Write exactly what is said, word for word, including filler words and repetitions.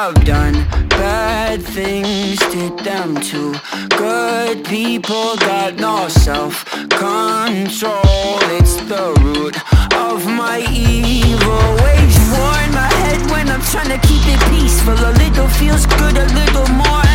have done bad things, did them too. Good people got no self-control. It's the root of my evil. Wage war in my head when I'm trying to keep it peaceful. A little feels good, a little more